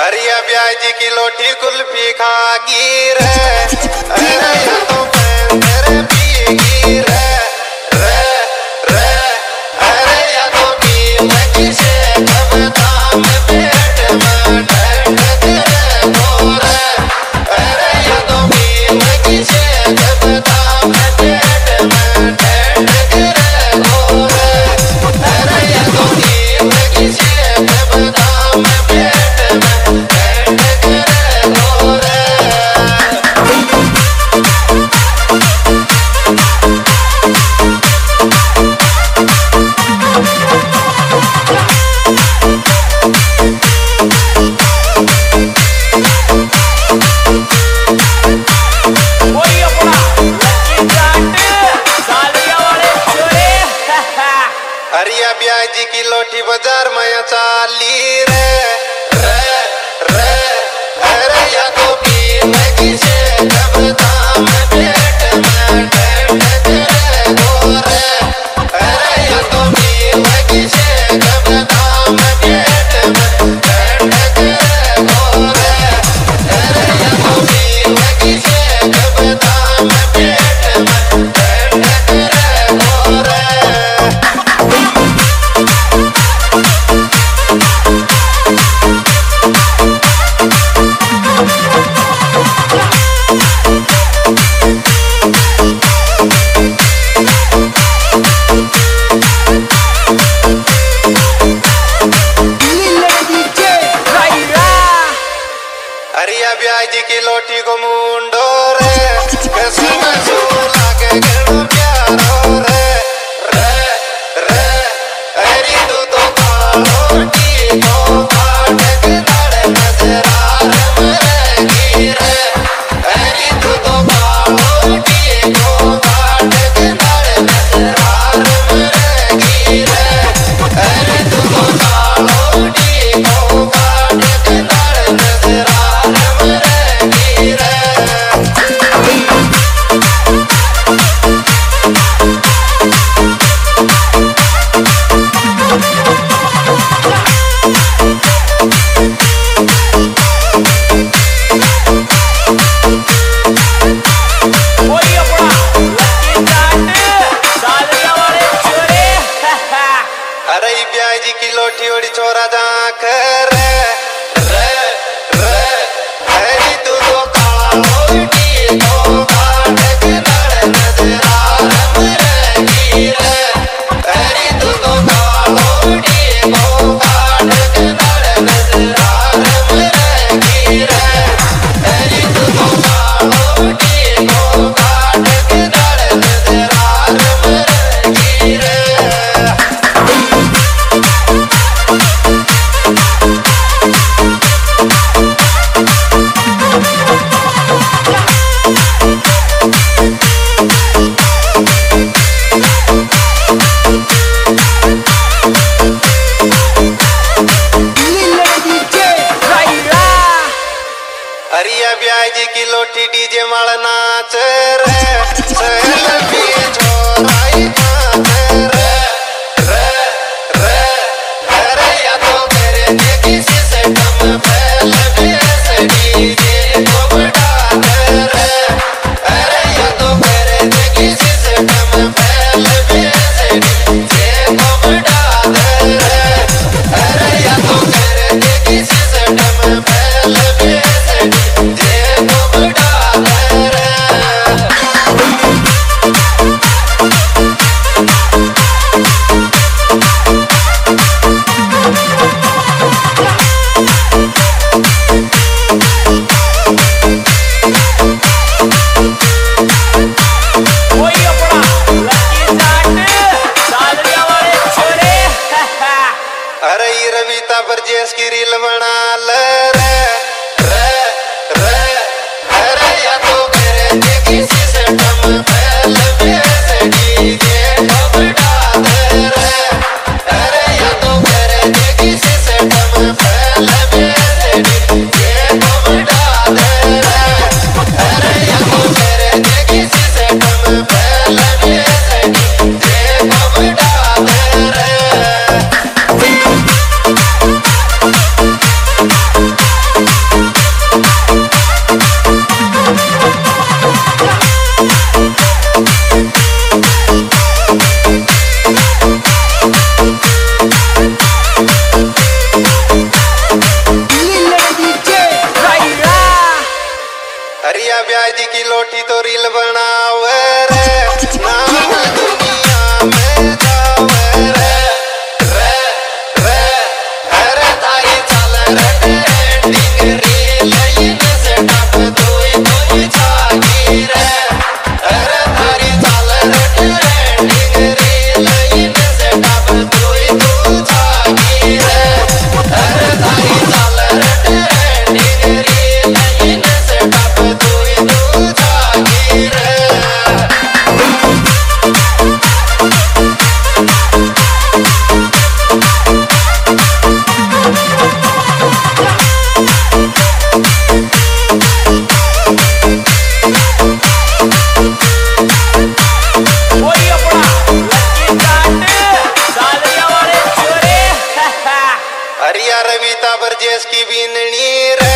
हरिया ब्याजी की लोटी कुल्फी खागी रे, अरे ये तो तेरे पिएगी रे, रे रे अरे ये तो पी लगी से कब दाम पेट में ठंड तेरे गोरे, अरे ये तो पी लगी से कब दाम पेट में ठंड तेरे गोरे, अरे ये तो पी लगी से कब दाम पेट में हरिया ब्याजी की लोटी बाजार में चाली रे, रे रे अरे या तो पी लगी से कब दाम पेट में ठंड तेरे गोरे, अरे या तो पी लगी से कब दाम पेट में ठंड तेरे गोरे, अरे या तो पी लगी से कब दाम पेट में ठंड तेरे गोरे। हरिया ब्याजी की लोटी को मुंडो रे, कसम सूला के गणो प्यारो रे, रे रे अरे तू तो लोटी को काट के दाड़े नजरा मरेगी रे, अरे तू तो लोटी को काट के दाड़े नजरा मरेगी रे, अरे तू तो लोटी को काट के दाड़े नजरा अरे ब्याजी की लोटी ओड़ी छोरा जाख रे, रे रे अरे तू तो काला लोटी को काट के दाड़े नजरा मरेगी रे, अरे तू तो काला लोटी को काट के दाड़े नजरा मरेगी रे, अरे तू तो काला लोटी को काट के दाड़े नजरा मरेगी रे। हरिया ब्याजी की लोटी डीजे माल नाच रे, सहल भी छोराई नाच रे, रे रे अरे या तो तेरे किसी से कम फैल भी डीजे को बढ़ा दे रे, अरे या तो तेरे किसी से कम फैल भी डीजे को बढ़ा दे रे, अरे या तो तेरे किसी से कम फैल भी जे को बढ़ा दे रे। ब्याज की लोठी तो रील बनावे रे, नाम दुनिया में जावे रे, रे रे अरे थारी चाल रे ट्रेंडिंग रील इन से टप तोई छागी रे, अरे थारी चाल रे ट्रेंडिंग रील इन से टप तोई छागी रे, अरे थारी चाल रे ट्रेंडिंग रील इन से टप तोई छागी रे। वही अपना लक्की काट सालिया वाले छोरे हरिया रविता बरजेश की बीननी रे,